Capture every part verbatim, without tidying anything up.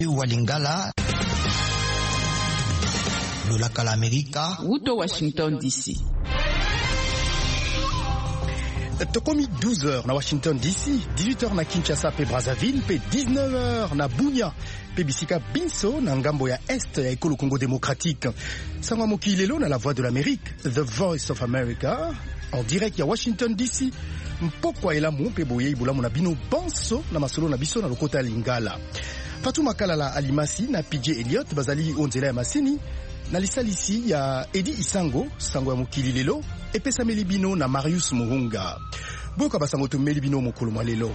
Walingala Lolaka l'América Wuto Washington D C. Tokomi douze heures na Washington D C, dix-huit heures na Kinshasa pe Brazzaville, pe dix-neuf heures na Bunia, pe bisika Binso na ngambo ya Est ya ekolo Congo démocratique. Sangwa mokilelo na la voix de l'Amérique, The Voice of America, en direct ya Washington D C. Mpokwa elamu pe boye ibulamu na bino banso na masolo na biso na lokota Lingala. Fatou Makalala Alimasi na P J Elliott bazali onzela ya masini na lisalisi ya Edi Isango sango ya mokili lelo epesa melibino na Marius Muhunga. Boka basango to melibino mokolo mwa lelo.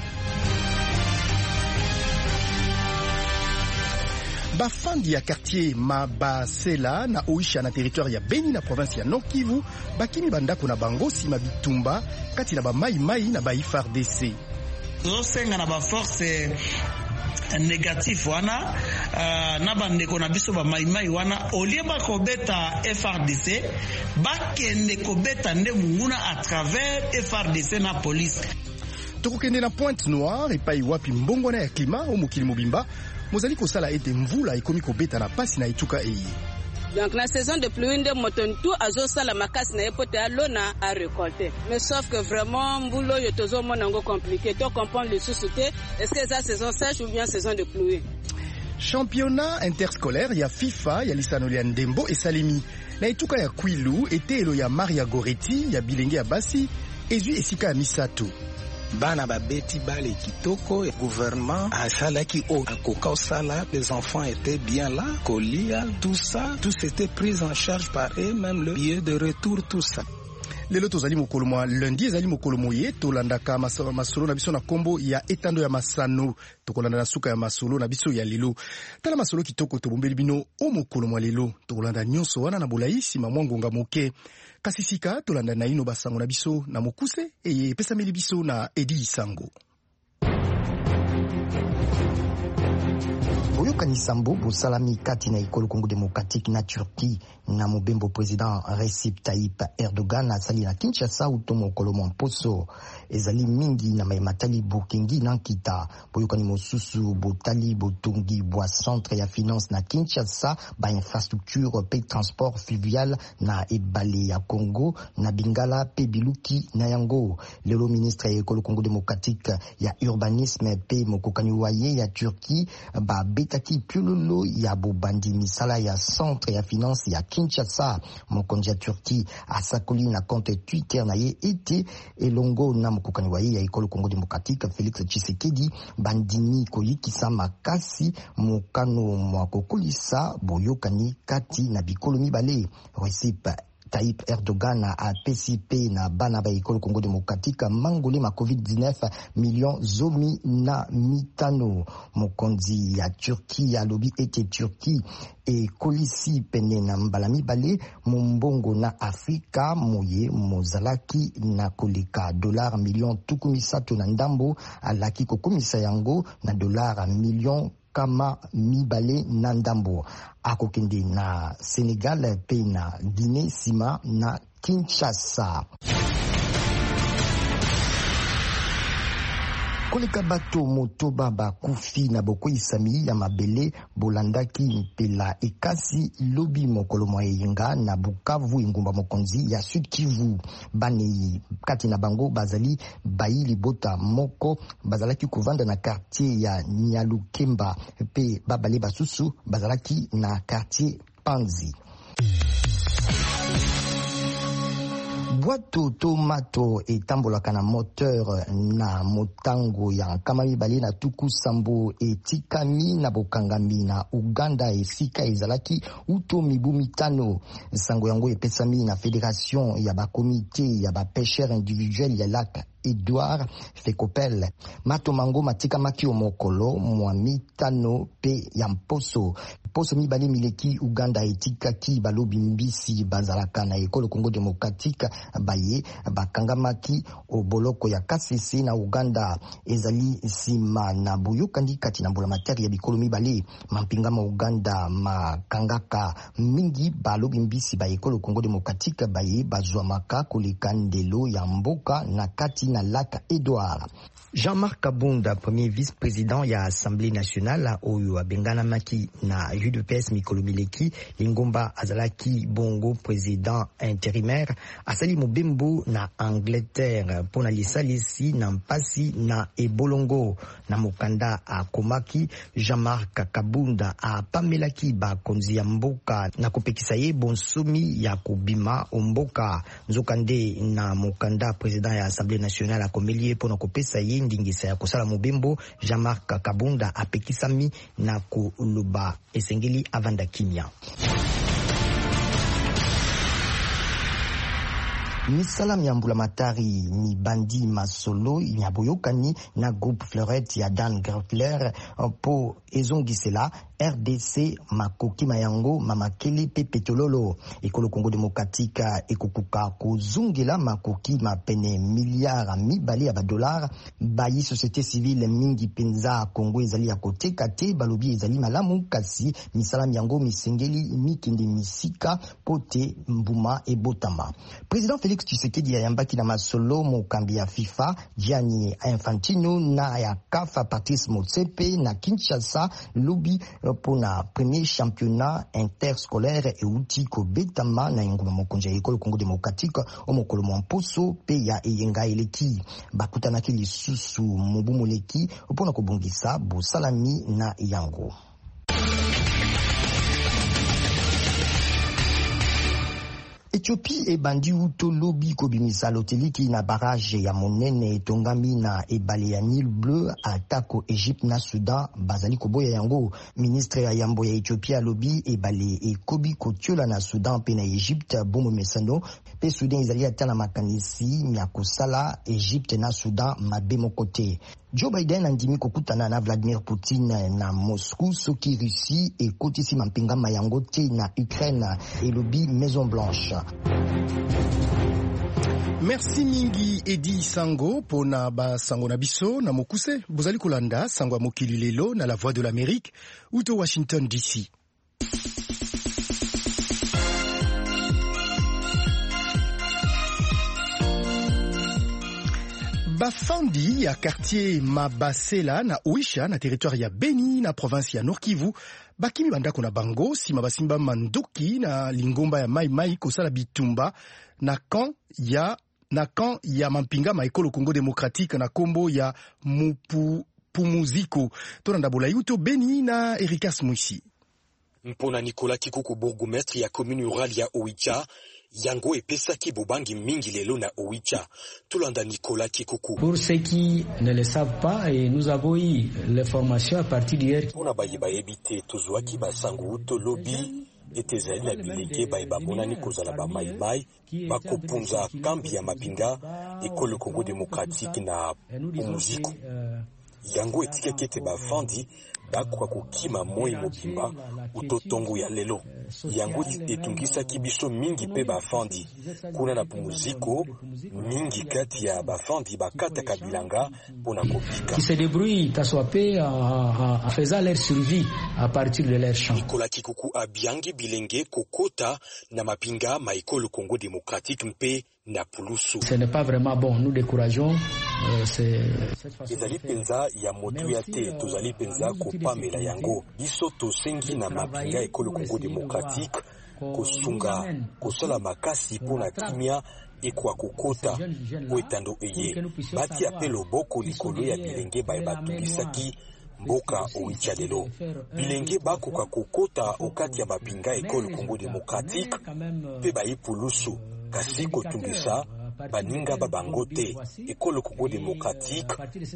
Bafandi ya quartier Mabasela na Oisha na territoire ya Beni na province ya Nord Kivu bakini bandako na bango sima bitumba kati na ba mai mai na ba F R D C. Zosenga na ba force négatif wana uh, na bandeko na biso ba maimai wana olie ba kobeta F R D C bakende kobeta nde munguna à travers F R D C na police. Tokokende na Pointe Noire epai wapi mbongwana ya klima o mokili mobimba mozali kosala ete mvula ekomi kobeta na pasi na etuka eyi. Donc la saison de pluie de motontu azo sala makasi na epote alona à récolter. Mais sauf que vraiment mbulo yo tozo monango compliqué. To comprendre le sous-souté, est-ce que c'est la saison sèche ou bien saison de pluie? Championnat interscolaire ya FIFA ya lisano ya Ndembo et Salimi. Na etuka ya Kwilu etelo ya Maria Goretti ya bilenge ya basi ezui esika ya Misato. Bana babeti bale kitoko, gouvernement asalaki o akoka osala, les enfants étaient bien là, kolia, tout ça, tout s'était pris en charge par eux, même le billet de retour, tout ça. Lelo tozali mokolo mwa lundi ezali mokolo moye tolandaka masolo, masolo na biso na kombo ya etando ya masano tokolanda na suka ya masolo na biso ya lelo tala masolo kitoko tobombeli bino o mokolo mwa lelo tokolanda nyonso wana na bolaisi ma mwangonga moke kasi sika tolanda na ino basango na biso na mokuse eye pesameli biso na Edi Isango. Boyokani Sambo bosalami kati na ekolo Congo démocratique na Turquie na mobembo président Recep Tayyip Erdogan asali na Kinshasa utomo kolomo mposo ezali mingi na maimatali bokengi na kita boyokani mosusu botali botongi bwa centre ya finance na Kinshasa ba infrastructure pe transport fluvial na ebale ya Congo na Bingala pe biluki na yango lelo ministre ya ekolo Congo démocratique ya urbanisme pe mokokani waye ya Turquie ba betaki piololo ya bobandi misala ya centre ya finance ya Kinshasa mokonzi ya Turquie asakoli na compte Twitter na ye ete elongo na mokokani waye ya ekolo Congo démocratique Félix Tshisekedi bandini koyikisa makasi mokano mwa kokolisa boyokani kati na bikolo mibale. Recep Tayyip Erdogan a P C P na bana ba ekolo Congo démocratique mangoli ma covid dix-neuf million zomi na mitano mokonzi ya Turquie ya lobi ete Turquie e kolisi pene na mbala mibale mumbongo na Afrika moye mozalaki na koleka dollar million tukumisatu na ndambo alaki kokomisa yango na dollar million kama mibale na ndambo akokende na Senegal pe na Guinée sima na Kinshasa. Koleka bato motoba bakufi na boko isami ya mabele bolandaki mpela ekasi lobi mokolo mwa yenga na Bukavu ingumba mokonzi ya Sud Kivu bani kati na bango bazali bayili bota moko bazalaki kovanda na quartier ya Nyalukemba pe babale basusu bazalaki na quartier Panzi. Boato tomato etambolaka na moteur na motango ya nkama mibale na tuku sambo etikami na bokangami na Uganda esika ezalaki uto mibu mitano. Sango yango epesami na fédération ya bakomite ya bapêcheurs individuels ya lac Edouard Fekopel. Mato mango matika maki omokolo mwa mitano pe ya mposo. Poso mibale mileki Uganda etika ki balobi mbisi bazalaka na ekolo Congo démocratique baye bakangamaki oboloko ya Kasese na Uganda ezali sima na boyokandi kati na mbola materi ya bikolo mibale mampinga ma Uganda makangaka mingi balobi mbisi ba ekolo Congo démocratique baye bazwa maka koleka ndelo ya mboka na kati na lac Edouard. Jean-Marc Kabunda, premier vice-président ya Assemblée nationale oyo abenganamaki na U D P S mikolo mileki lingomba azalaki bongo président intérimaire asali mobembo na Angleterre pona lisalisi na mpasi na ebolongo na mokanda akomaki. Jean-Marc Kabunda apamelaki bakonzi ya mboka na kopekisa ye bonsomi ya kobima omboka nzokande na mokanda président ya Assemblée nationale akomeli pona kopesa ye ndingisa ya kosala mobembo. Jean-Marc Kabunda apekisami na koloba esengeli avanda kimia. Misala miambula matari mi bandi masolo nyaboyokani na groupe Fleurette ya Dan Greffler po ezongisela R D C makoki mayango mamakeli pe petololo. Ekolo Congo démocratique ekokuka kozungela makoki mapene milliard mibale ya dollar bayi société civile mingi penza Congo ezali ya koteka te balobi ezali malamu kasi misala miyango misengeli mikindi misika pote mbuma ebotama. Président Félix Tshisekedi ayambaki na masolo mokambi ya FIFA Gianni Infantino na ya C A F Patrice Motsepe na Kinshasa lobi pona premier championnat interscolaire euti kobetama na nguma mokonja ekolo Congo démocratique omokolo mposo pe ya eyenga eleki bakutanaki lisusu mobumu leki pona kobongisa bosalami na yango. Ethiopie ebandi uto lobi kobimisa loteliki na barrage ya monene etongami na ebale ya Nil Bleu atako Egypte na Sudan bazali koboya yango. Ministre ya yambo ya Ethiopia lobi ebale ekobi kotiola na Sudan pe na Egypte bomo mesano pe Sudan ezali atana makanisi ya kosala Egypte na Sudan mabemo kote. Joe Biden andimi kokutana na Vladimir Poutine na Moscou soki Russie ekotisi mampinga mayango te na Ukraine elobi Maison Blanche. Merci mingi Edi Sango pona ba sango na biso na mokuse bozali kolanda sango ya mokili lelo na la Voix de l'Amérique uto Washington D C. Bafandi ya quartier Mabasela na Oisha na territoire ya Beni na province ya Nord Kivu bakimi bandako na bango sima basimba mandoki na lingomba ya Mai Mai kosala bitumba na camp ya na camp ya mampinga maekolo Congo démocratique na kombo ya Mupu Pumuziko tonanda bola yuto Beni na Erikas Mwisi. Mpona Nicolas Kikuku bourgmestre ya commune rurale ya Oicha yango epesaki bobangi mingi lelo na Oicha. Tulanda Nicolas Kikuku. Pour ceux qui ne le savent pas, et nous avons eu l'information à partir d'hier. On a bayi ba ebite tozwaki basango uto lobi etezali na bileke bayi babonani kozala ba mai mai bakopunza kambi ya mapinga ekolo Congo démocratique na Pumuziko. Yango etika kete bafandi bakwa kokima moi mobimba utotongo ya lelo. Yango etungisa kibiso mingi pe bafandi kuna na Pumuziko mingi kati ya bafandi bakata kabilanga pona kopika. Qui se débrouillent taswape en faisant leur survie à partir de leur champ. Nicolas Kikuku abiangi bilenge kokota na mapinga maikolo Congo démocratique mpe na Pulusu. Ce n'est pas vraiment bon, nous décourageons. Euh, c'est ezali penza ya motu ya te tozali penza kopamela yango biso tosengi na mapinga ekolo Congo démocratique kosunga kosala makasi pona kimia ekwa kokota oetando eye bati apel loboko likolo ya bilenge baye batubisaki mboka Oicha lelo bilenge bakoka kokota okati ya mapinga ekolo Congo démocratique pe bayi Pulusu kasi kotungisa baninga babangote ekolo Congo démocratique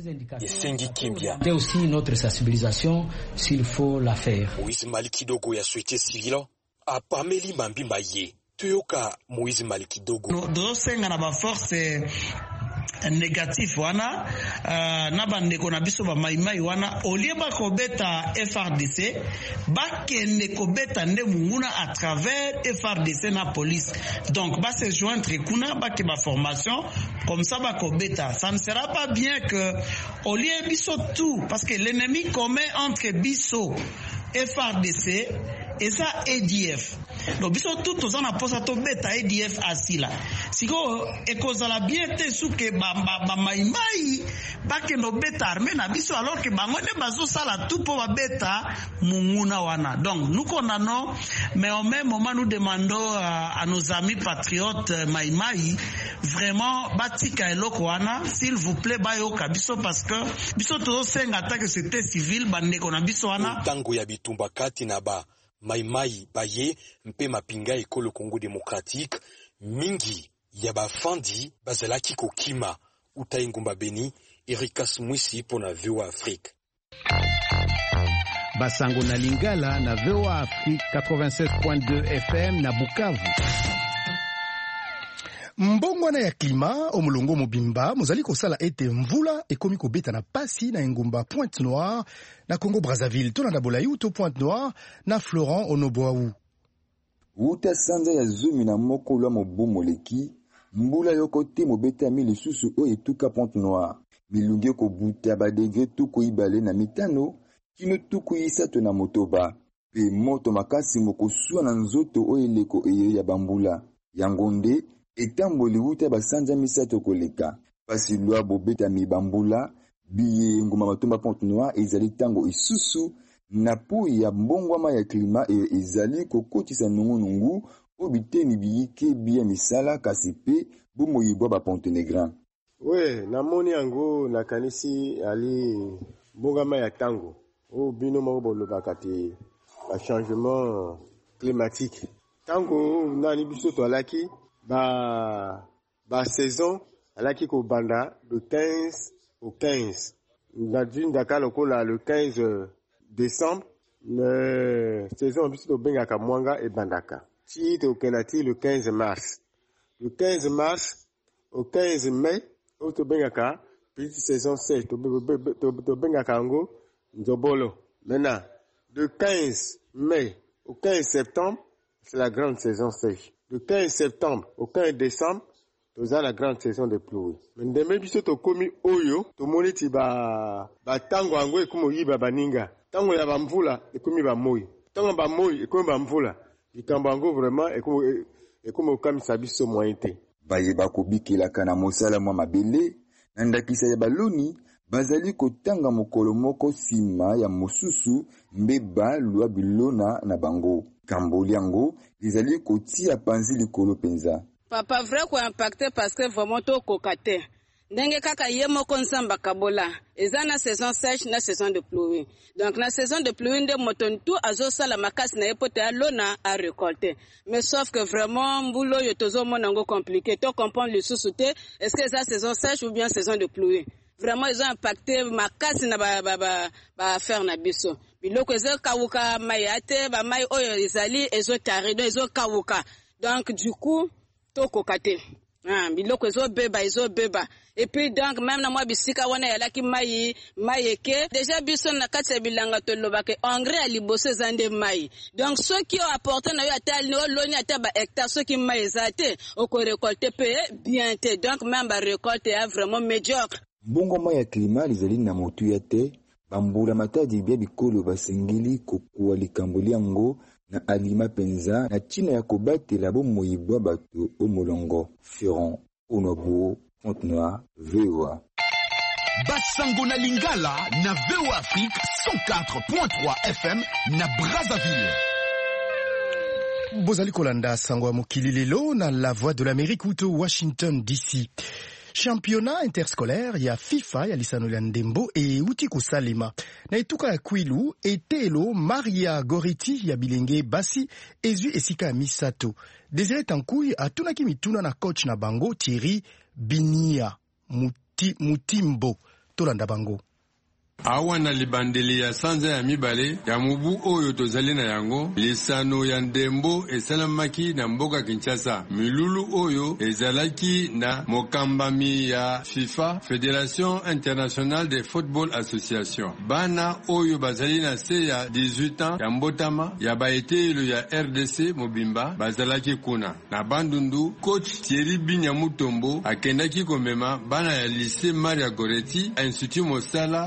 esengi kimbia. C'est aussi notre sensibilisation s'il faut la faire. Moïse Malikidogo ya société civile apameli mambimba ye tuyoka Moïse Malikidogo do senga na ba force négatif wana uh, na bandeko na biso ba maimai wana olie ba kobeta F R D C bakende kobeta nde munguna à travers F R D C na police, donc ba se joindre kuna ba ke ba formation comme ça ba kobeta. Ça ne sera pas bien que olie biso tout parce que l'ennemi commun entre biso F R D C eza A D F. Donc biso tout toza na posa to beta A D F asila. Siko ekozala bien te suke ba ba maimai bakendo beta armée na biso alors que bango ne bazo sala tout pour ba beta munguna wana. Donc nous condamnons, mais au même moment nous demandons à, à nos amis patriotes maimai vraiment batika eloko wana s'il vous plaît bayoka biso parce que biso to senga attaque c'était civil bande ko na biso wana tango ya bitumba kati na ba maimai baye mpe mapinga ekolo Congo démocratique mingi ya bafandi bazalaki kokima utai ngumba Beni Erika Smwisi pona V O A Afrique. Basango na Lingala na V O A Afrique quatre-vingt-seize point deux F M na Bukavu. Mbongwana ya klima omulongo mobimba mozali kosala ete mvula ekomi kobeta na pasi na engumba Pointe Noire na Congo Brazzaville to na Bolai to Pointe Noire na Florent Onoboaou. Wuta sanza ya zumi na moko lwa mobumo leki mbula yokote mobeta mi lisusu o etuka Pointe Noire milungi ko buta ba degré tuku ibale na mitano kino tuku isato na motoba pe moto makasi moko suwa na nzoto o eleko eye ya bambula yangonde etamboli wuta basanja misato koleka pasi lwa bobeta mi bambula biye nguma matomba Pointe Noire ezali tango isusu na po ya mbongwama ya klima e ezali kokotisa nungu obiteni biyike biya misala kasi pe bomoyibwa ba Pontenegran. We namoni yango nakanisi ali mbongwama ya tango o bino moko bolobaka te ba changement climatique tango nani biso to alaki ba ba saison alaki ko banda de quinze au quinze na d'une dakalo ko la le quinze décembre le saison biso to bengaka mwanga e bandaka ti to kenati le quinze mars le quinze mars au quinze mai o to bengaka petite saison sèche to to bengaka ngo nzobolo. Maintenant de quinze mai au quinze septembre c'est la grande saison sèche. De quinze septembre au quinze décembre, c'est la grande saison de pluie. Mais demain, biso to komi oyo, to moniti ba ba tango ango e komo yiba baninga. Tango ya bamvula e komi ba moi. Tango ba moi e komi ba mvula. Ikambango vraiment e komo e komo kamisa biso moyente. Baye bakobikela kana mosala mwa mabele, na ndakisa ya baloni, bazali kotanga mokolo moko sima ya mosusu mbeba lwa bilona na bango. Kamboli yango ezali kotia panzi likolo penza. Papa vrai ko impacté parce que vraiment to kokate. Ndenge kaka yemo konsamba kabola. Eza na saison sèche na saison de pluie. Donc la saison de pluie nde motontu azo sala makasi na epote alona à récolter. Mais sauf que vraiment mbulo yo tozo monango compliqué. To comprendre le sous-souté, est-ce que c'est saison sèche ou bien saison de pluie? Vraiment ils ont impacté makasi na ba ba ba, ba faire na biso. Biloko ezo kawuka mayate ba mai oyo ezali ezo tarido ezo kawuka. Donc du coup to kokate. Ah biloko ezo beba ezo beba. Et puis donc même na moi bisika wana ya laki mai mayeke déjà biso na kati bilanga to lobake engrais ali bosse zande mai. Donc ceux qui ont apporté na yo atal no loni ata ba hectare ceux qui mai ezate o ko récolter pe bien te. Donc même ba récolte est vraiment médiocre. Bongo ma ya klima lizali na motu ya te bambula matadi bia bikolo basengeli kokuwa likamboli yango na alima penza na china ya kobatela bomoyibwa bato omolongo Florent Onoboaou Pointe Noire V O A. Basango na Lingala na V O A Afrique cent quatre point trois F M na Brazzaville. Bozali kolanda sango ya mokili lelo na La Voix de l'Amérique ou to Washington D C. Championnat interscolaire ya FIFA ya lisano ya ndembo e uti kusalima na etuka ya kwilu etelo Maria Goriti ya bilenge basi ezu esika ya misato. Desire Tankouy atunaki mituna na coach na bango Thierry Binia Muti, Mutimbo tolanda bango. Awa na libandeli ya sanza ya mibale ya mubu oyo tozali na yango lisano ya ndembo esalamaki na mboka Kinshasa. Milulu oyo ezalaki na mokambami ya FIFA, Fédération Internationale de Football Association. Bana oyo bazali na se ya dix-huit ans ya mbotama ya baetelo ya R D C Mobimba bazalaki kuna. Na bandundu coach Thierry Binia Mutombo akendaki komema bana ya lycée Maria Goretti Institut Mosala pe ya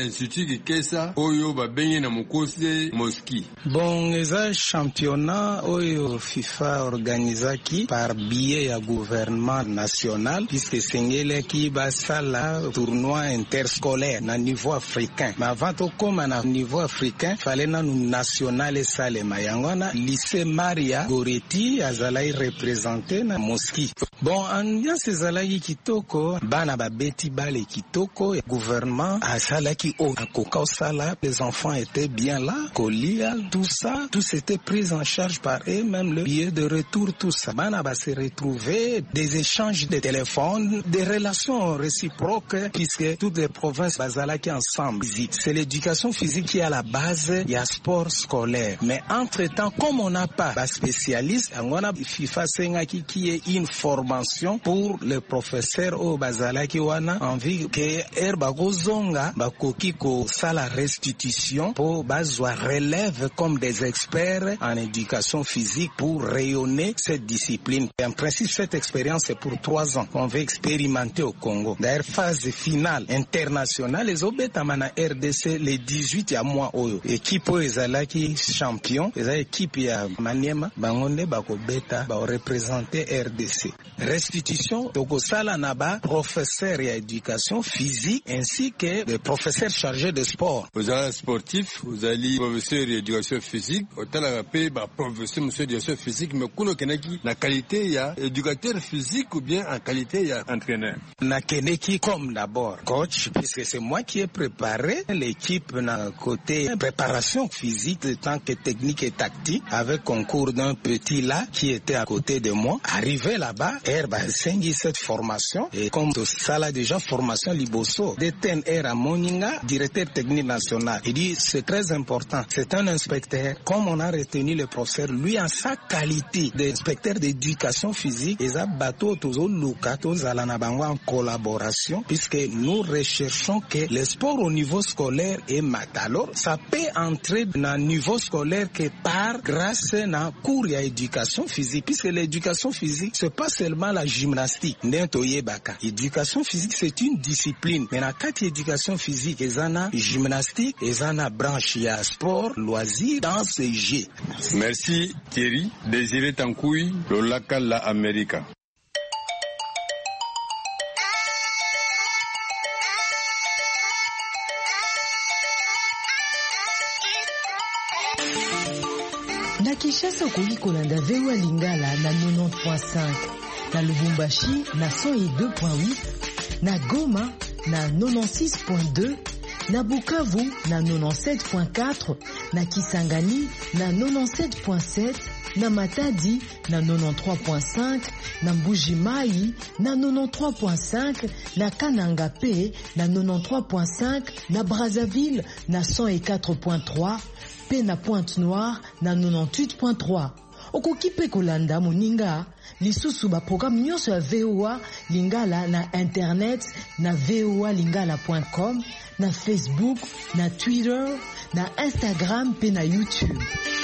institut kikesa oyo babengi na mokose moski. Bon, eza championnat oyo FIFA organisaki par biais ya gouvernement national puisque sengeleki basala tournoi interscolaire na niveau africain. Mais avant to koma na niveau africain, fallait na nu national esalema yango na lycée Maria Goretti azalai représenté na Moski. Bon, ambiance ezalaki kitoko, bana babeti bale kitoko, gouvernement asalaki o akoka osala, les enfants étaient bien là, kolia, tout ça, tout s'était pris en charge par eux, même le billet de retour, tout ça. Bana ba se retrouver, des échanges de téléphones, des relations réciproques, puisque toutes les provinces bazalaki ensemble. C'est l'éducation physique qui est à la base, il y a sport scolaire. Mais entre-temps, comme on n'a pas de spécialiste, on a FIFA Sengaki qui est une formation pour les professeurs au bazalaki wana envie que erbago zonga bakoki ko sala restitution pour bazwa relève comme des experts en éducation physique pour rayonner cette discipline. Et en principe, cette expérience est pour trois ans. On va expérimenter au Congo. D'ailleurs, phase finale internationale, les obetamana R D C les dix-huit ya mois oyo. Équipe ezalaki champion, eza équipe ya Maniema bangonde bako beta ba représenter R D C. Restitution toko sala naba professeur ya éducation physique ainsi que des professeurs chargés de sport. Vous êtes sportif, vous allez professeur d'éducation physique, otala pe ba professeur monsieur d'éducation physique mais kuno kenaki na qualité ya éducateur physique ou bien en qualité ya entraîneur. Na keneki comme d'abord coach puisque c'est moi qui ai préparé l'équipe na côté préparation physique en tant que technique et tactique avec concours d'un petit là qui était à côté de moi. Arrivé là-bas, Herba Sengi cette formation et comme ça là déjà formation Liboso, D T N R à Moninga, directeur technique national. Il dit c'est très important. C'est un inspecteur. Comme on a retenu le professeur, lui en sa qualité d'inspecteur d'éducation physique, et ça bateau tozo lukato zalanabango en collaboration puisque nous recherchons que le sport au niveau scolaire est mat. Alors ça peut entrer dans le niveau scolaire que par grâce à cours à éducation physique puisque l'éducation physique c'est pas seulement la gymnastique. L'éducation physique c'est une discipline. Mais dans quatre éducation physique, ils en a gymnastique, ils en a branche, il y a sport, loisirs, danse et jeu. Merci Thierry. Désiré Tankoui, Lolaka la America. Na Kinshasa okoki kolanda V O A Lingala na quatre-vingt-dix point cinq, na Lubumbashi na cent deux point huit, na Goma na quatre-vingt-six point deux, na Bukavu na quatre-vingt-dix-sept point quatre, na Kisangani na quatre-vingt-dix-sept point sept, na Matadi na quatre-vingt-treize point cinq, na Mbuji-Mayi na quatre-vingt-treize point cinq, na Kananga P na quatre-vingt-treize point cinq, na Brazzaville na cent quatre point trois, pe na Pointe-Noire na quatre-vingt-dix-huit point trois. Okoki pe kolanda moninga lisusu ba programme nyonso ya V O A Lingala na internet na v o a lingala point com, na Facebook, na Twitter, na Instagram pe na YouTube.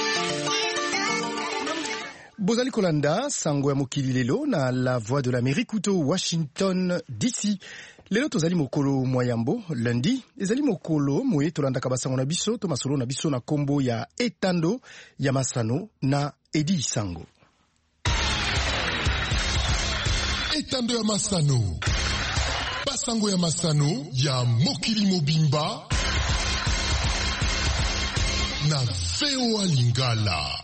Bozali kolanda sango ya mokili lelo na la voix de l'Amérique uto Washington D C. Lelo tozali mokolo moyambo lundi, ezali mokolo moye tolanda kabasango na biso to masolo na biso na kombo ya etando ya masano na Edi Sango. Etando ya masano. Basango ya masano ya mokili mobimba na V O A Lingala.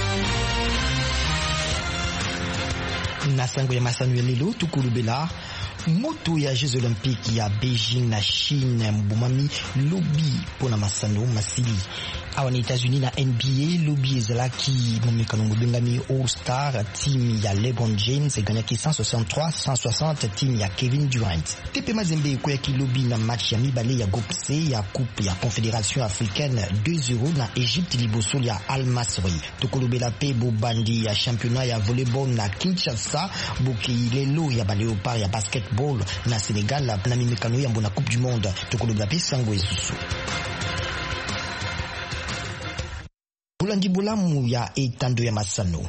Na sango ya masano ya lelo tukulubela moto ya Jeux Olympiques ya Beijing na Chine mbumami lobby pona masano masili awa ni États-Unis na N B A lobby ezalaki momekano ngobengami All-Star team ya LeBron James eganyaki cent soixante-trois cent soixante team ya Kevin Durant. Tepe Mazembe ekoyaki lobby na match ya mibale ya groupe C ya coupe ya Confédération africaine deux zéro na Égypte liboso ya Al Masry. Tokolobela pe bobandi ya championnat ya volleyball na Kinshasa boki lelo ya ba Léopard ya basketball na Sénégal na mimekano ya mbona coupe du monde. Tokolobela pe sango esusu. Bulandi bulamu ya etando ya masano.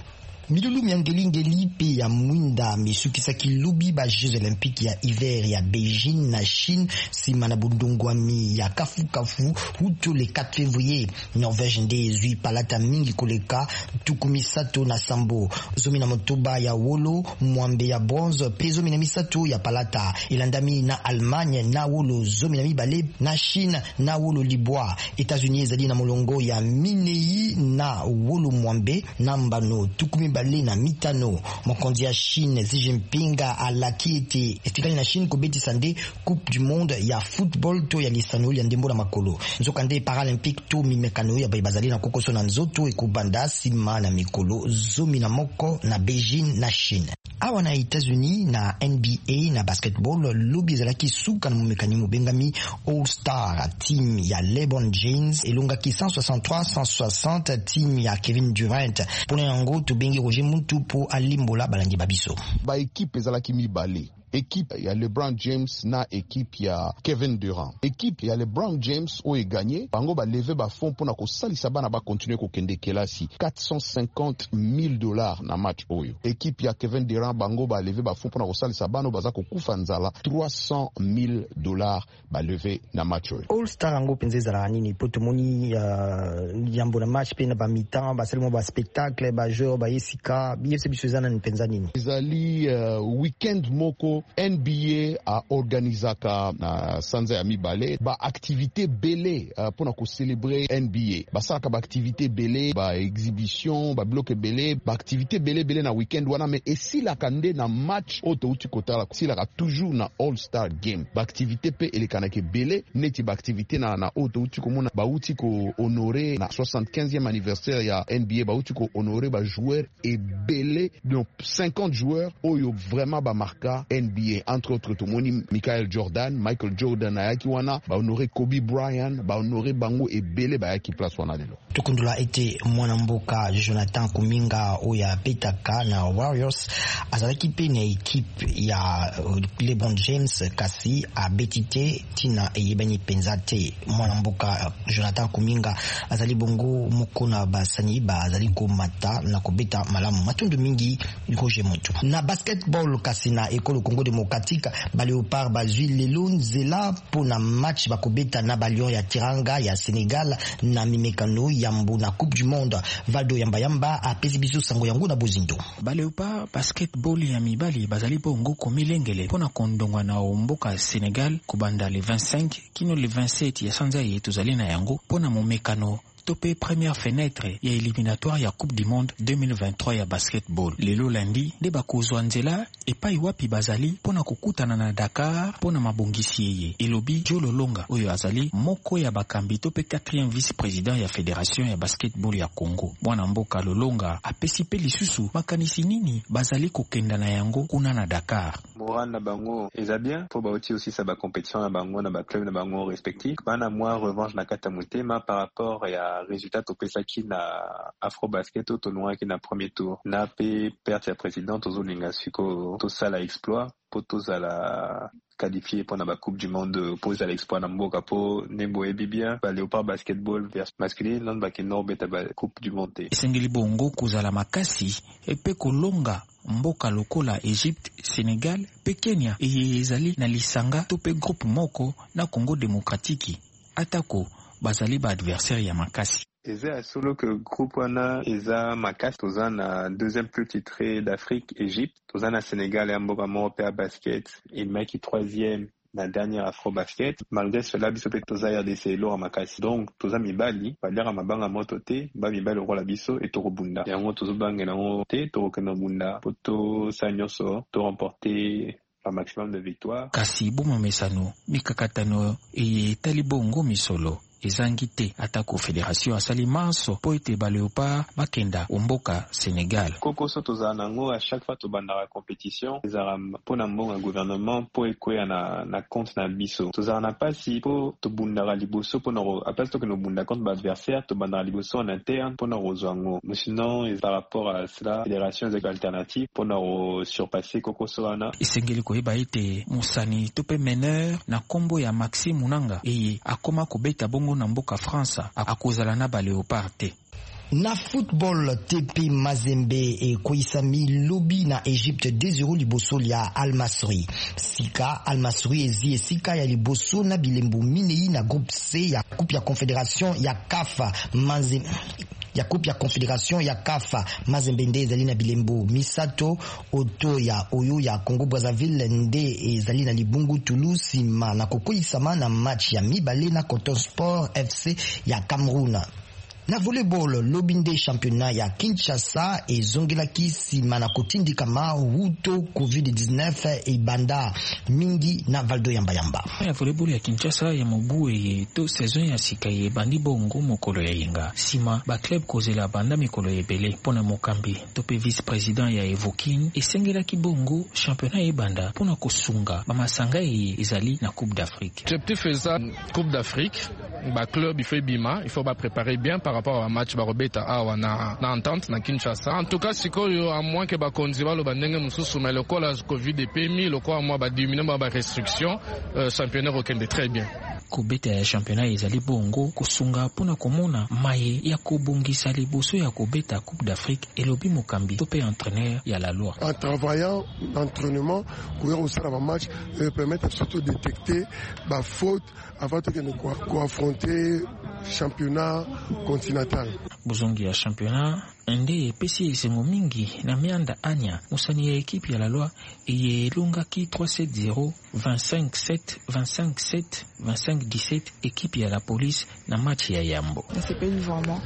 milulu miangelingeli pe ya mwinda misukisaki lubi ba Jeux Olympiques ya hiver ya Beijing na Chine sima na bundungwami ya kafu kafu hutu le quatre février. Norvège nde ezwi palata mingi koleka tukumi sato na sambo. Zomi na motoba ya wolo mwambe ya bronze pe zomi na misato ya palata. Ilandami na Allemagne na wolo zomi na mibale na Chine na wolo libwa. États-Unis ezali na molongo ya minei na wolo mwambe na mbano tukumi bale na mitano. Mokonzi ya Chine Xi Jinping alaki ete estikali na Chine kobeti sande Coupe du Monde ya football to ya lisano ya ndembo na makolo. Nzokande Paralympique to mimekano ya bazali na kokoso na nzoto ekubanda sima na mikolo zomi na moko na Beijing na Chine. Awa na États-Unis na N B A na basketball lobi ezalaki suka na mumekani mobengami All-Star team ya LeBron James elongaki cent soixante-trois cent soixante team ya Kevin Durant. Pona yango tobengi Roger Muntu po alimbola balandi babiso. Ba équipe ezalaki mibale. Équipe ya LeBron James na équipe ya Kevin Durant. Équipe ya LeBron James o e gagné bango ba lever ba fond pona ko salisa bana ba continuer ko kende kelasi quatre cent cinquante mille dollars na match oyo. Équipe ya Kevin Durant bango ba lever ba fond pona ko salisa bana baza ko kufa nzala trois cent mille dollars ba lever na match oyo. All Star ngo penza la nini poto moni uh, yambo na match pe na ba mi-temps ba seulement ba spectacle ba jeu ba yesika biese bisuzana ni penza nini. Ezali uh, weekend moko N B A a organisaka na sanza ya mibale ba activité belé uh, pona ko célébrer N B A. Ba saka ba activité belé, ba exhibition, ba bloc belé, ba activité belé belé na weekend wana mais esi la kande na match auto uti kotala si la toujours na All-Star game. Ba activité pe elekanake belé neti ba activité na na auto uti komona ba uti ko honorer na soixante-quinzième anniversaire ya N B A ba uti ko honorer ba joueurs et belé donc cinquante joueurs oyo vraiment ba marka N B A. Entre autres tomoni Michael Jordan, Michael Jordan ayaki wana ba honorer Kobe Bryant, ba honorer bango et belé ba yaki place wana lelo. Tukundula ete mwana mboka Jonathan Kuminga oya petaka na Warriors azalaki pe na équipe ya LeBron James kasi a betite tina eyebani penzate. Mwana mboka Jonathan Kuminga azali bongo mokona basani ba azali ko mata na kobeta malamu matundu mingi Roger Muntu. Na basketball kasi na ekolo Congo démocratique ba Léopard bazwi lelo nzela pona match bakobeta na balion ya Tiranga ya Sénégal na mimekano yambo na Coupe du Monde. Valdo Yamba Yamba a pesi biso sango yango na bozindo. Ba Léopard basketball ya mibali bazali bongo komilengele pona kondongwa na omboka Sénégal kubanda le vingt-cinq kino le vingt-sept ya sanza yetu zali na yango pona momekano topé première fenêtre ya éliminatoire ya Coupe du Monde deux mille vingt-trois ya basketball. Lelo lundi de bakozwa nzela epai wapi bazali pona kokutana na Dakar pona mabongisi yeye. Elobi Jolo Longa oyo azali moko ya bakambi topé quatrième vice-président ya fédération ya basketball ya Congo. Mwana mboka Lolonga apesi pe lisusu makanisi nini bazali kokenda na yango kuna na Dakar. Moral na bango eza bien po bauti aussi sa ba compétition na bango na ba club na bango respectif. Bana moi revanche na kata mutema par rapport ya résultat topesaki na Afrobasket au tournoi qui na premier tour na pe perte ya président tozolinga siko tosala exploit po tozala qualifié pour la Coupe du Monde pour l'exploit na mboka po nembo ebi bien ba Léopard basketball vers masculine non ba keno beta ba Coupe du Monde. Esengeli bongo kuzala makasi epe kolonga mboka lokola Egypte, Sénégal, pe Kenya eye ezali na lisanga to pe groupe moko na Congo démocratique atako bazali ba adversaire ya makasi. Eza solo que groupe wana eza makasi toza na deuxième plus titré d'Afrique Égypte, toza na Sénégal et mboka moko pe basket et maki troisième na dernière Afrobasket. Malgré cela biso pe toza R D C lo makasi. Donc toza mibali balera mabanga moto te ba mibali rola biso et torobunda. Yango tozo banga na te torokena bunda poto sanyoso to remporter un maximum de victoires. Kasi boma mesano mikakatano eye talibongo misolo ezangite atako fédération asali manso po ete ba Léopard bakenda omboka Sénégal. Koko so toza nango à chaque fois to banda la compétition ezara pona mbonga gouvernement po ekwe na na compte na biso. Toza na pasi po to bunda liboso pona a place to que no bunda contre ba adversaire to banda liboso en interne pona rozango. Mais sinon par rapport à cela fédération alternative pona surpasser koko so wana. Esengeli ko eba ete musani to pe meneur na kombo ya Maxime Munanga eye akoma kobeta bongo na mboka France akozala na ba Léopard te. Na football, T P Mazembe et Koisami Lobi na Egypte deux zéro liboso ya Al Masry. Sika Al Masry ezi Sika ya liboso na bilembo minei na groupe C ya coupe ya confédération ya C A F Mazembe. Ya coupe ya confédération ya C A F Mazembe nde ezali na bilembo misato oto ya oyo ya Congo Brazzaville nde ezali na libungu Toulouse ma na kokoisama na match ya mibale na Coton Sport F C ya Cameroun. Na volleyball, lobinde championnat ya Kinshasa ezongelaki sima na kotindika ma wuto covid dix-neuf e banda mingi na Valdo Yamba Yamba. Ya volleyball ya Kinshasa ya mobu e to saison ya sika ye bandi bongo mokolo ya yenga. Sima ba club kozela banda mikolo ebele pona mokambi tope vice président ya Evokin esengelaki bongo championnat e banda pona kosunga ba masanga e ezali na Coupe d'Afrique. Objectif eza Coupe d'Afrique, ba club il faut bima, il faut ba préparer bien par rapport au match barobeta awa na na entente na Kinshasa. En tout cas sikoyo à moins que ba konziba lo bandenge mususu mais le kola Covid et P M I le kwa moi ba diminuer ba restriction euh, championnat okende très bien. Kobeta ya championnat ezali bongo kosunga pona komona maye ya kobongisa liboso ya kobeta Coupe d'Afrique elobi mokambi tope entraîneur ya la loi. En travaillant l'entraînement courir au sein d'un match euh, permettre surtout de détecter ba faute avant de quoi affronter championnat continental. Bozongi ya championnat ende epesi esengo mingi na mianda anya musani ya ekipe ya la loi eye elongaki trois sept zéro, vingt-cinq sept, vingt-cinq sept, vingt-cinq dix-sept équipe ya la police na match ya Yambo. C'est pas vraiment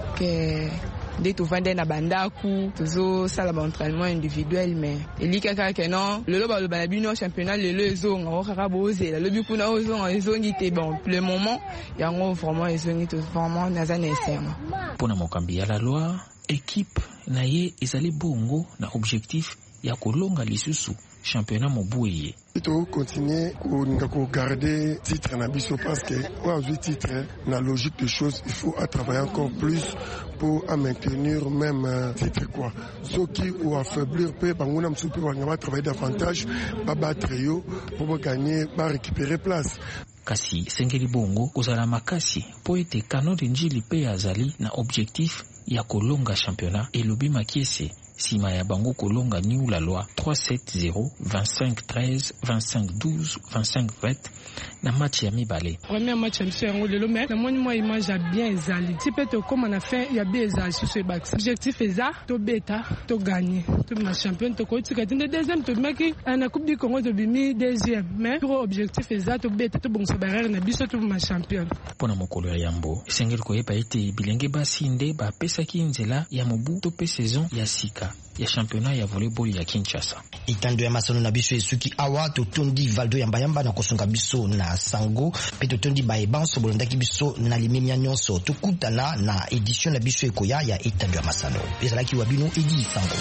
que dès tout vendre na bandaku toujours ça l'entraînement individuel mais elikaka que non le loba le balabino championnat le le zonga o kaka bozela le bipuna o zonga ezongi te bon le moment yango vraiment ezongi to vraiment nazana esema pona mokambi ya la loi équipe na ye ezali bongo na objectif ya kolonga lisusu championnat mobuye. Il faut continuer à garder titre na biso parce que aujourd'hui titre la logique des choses il faut travailler encore plus pour à maintenir même euh, titre quoi. Ceux qui ou affaiblir peut banguna msupe wanga travailler davantage ba battre yo pour gagner ba récupérer place. Kasi sengeli bongo kozala makasi po ete kano de njili pe azali na objectif ya kolonga championnat elobi makiese sima ya bango kolonga ni la loi trois sept zéro, vingt-cinq treize, vingt-cinq douze, vingt-cinq vingt na match ya mibale. Premier match ya monsieur yango lelo mais na moni moi image ya bien ezali. Tipe to comme on a fait ya bien ezali sur ce bac. Objectif eza to beta to gagner. To ma champion to ko tika tinde deuxième to maki na coupe du Congo to bimi deuxième mais pro objectif eza to beta to bongso barrière na biso to ma champion. Pona mokolo ya Yambo esengeli ko yeba ete bilenge basi nde ba pesa ki nzela ya mobu to pe saison ya sika ya championnat ya volleyball ya Kinshasa. Itando ya masono na biso esuki awa totondi Valdo Yamba Yamba na kosunga biso na sango pe totondi baebanso bolondaki biso na limemia nyonso tokutana na édition na biso ekoya ya Itando ya masano ezalaki wabino edi sango.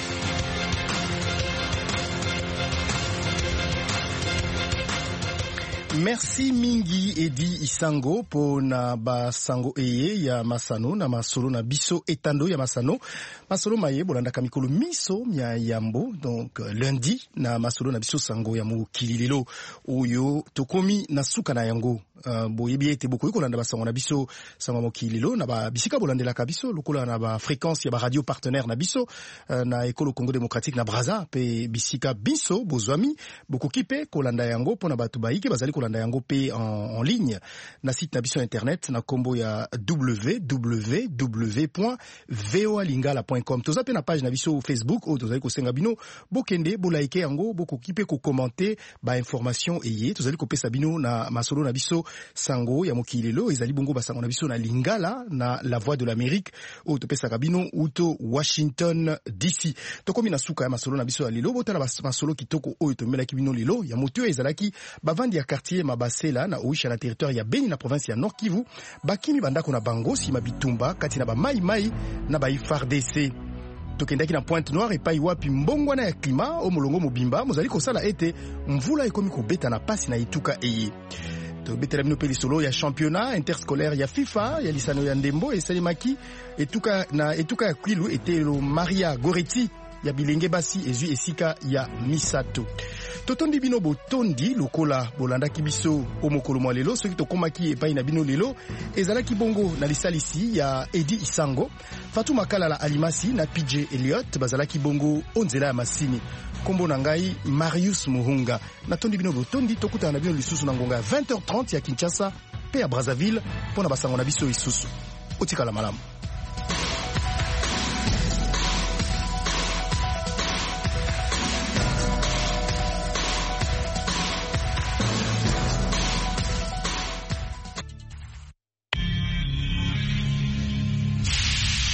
Merci mingi Edi Isango pona ba sango eye ya masano na masolo na biso etando ya masano masolo maye bolanda kamikolo miso mya Yambo donc lundi na masolo na biso sango ya mokili lelo oyo tokomi na suka na yango. Uh, boyebi ete bokoki kolanda basango na biso sango mokili lelo na ba bisika bolandelaka biso lokola na ba fréquence ya ba radio partenaire na biso uh, na ekolo Congo démocratique na Brazza pe bisika biso bozwami bokoki pe kolanda yango pona batu baiki bazali kolanda yango pe en, en ligne na site na biso internet na kombo ya w w w point voa lingala point com toza pe na page na biso Facebook o tozali kosenga bino bokende bolaike yango bokoki pe ko commenter ba information eye tozali kopesa bino na masolo na biso sango ya mokili lelo ezali bongo basango na biso na Lingala na la voix de l'Amérique o topesaka bino uto Washington D C tokomi na suka ya masolo na biso ya lelo botala masolo kitoko oyo tomelaki bino lelo ya moto ezalaki bavandi ya quartier Mabasela na Oisha na territoire ya Beni na province ya Nord Kivu bakimi bandako na bango sima bitumba kati na ba mai mai na ba F A R D C tokendaki na Pointe Noire epai wapi mbongwana ya klima o molongo mobimba mozali kosala ete mvula ekomi kobeta na pasi na ituka eye tobetela bino pe lisolo ya championnat interscolaire ya FIFA ya lisano ya ndembo esalemaki etuka na etuka ya Kwilu etelo Maria Goretti ya bilenge basi ezwi esika ya misato. Totondi bino botondi lokola bolandaki biso omokolo mwa lelo soki tokomaki epai na bino lelo ezalaki bongo na lisalisi ya Edi Isango, Fatuma Kalala Alimasi na P J Elliot bazalaki bongo onzela ya masini. Kombo na ngai Marius Muhunga. Natondi bino botondi tokutana na bino lisusu na ngonga ya vingt heures trente ya Kinshasa pe ya Brazzaville pona basango na biso isusu. Otikala malamu.